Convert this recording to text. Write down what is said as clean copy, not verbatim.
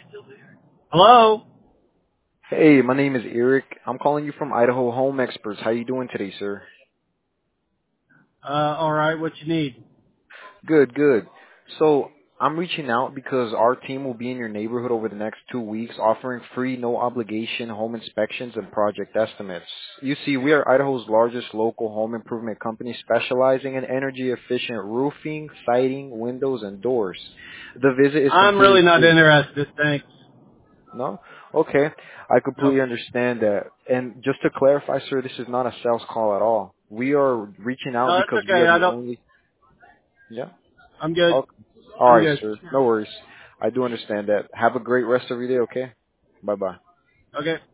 Hello? Hey, my name is Eric. I'm calling you from Idaho Home Experts. How you doing today, sir? Alright, what you need? Good, good. So, I'm reaching out because our team will be in your neighborhood over the next 2 weeks offering free, no obligation home inspections and project estimates. You see, we are Idaho's largest local home improvement company specializing in energy efficient roofing, siding, windows, and doors. The visit is I'm really completely not free. interested, thanks. No? Okay. I Nope. completely understand that. And just to clarify, sir, this is not a sales call at all. We are reaching out No, that's because we okay. are the only. Yeah? I'm good. Okay. All I'm right, good. sir. No worries. I do understand that. Have a great rest of your day, okay? Bye-bye. Okay.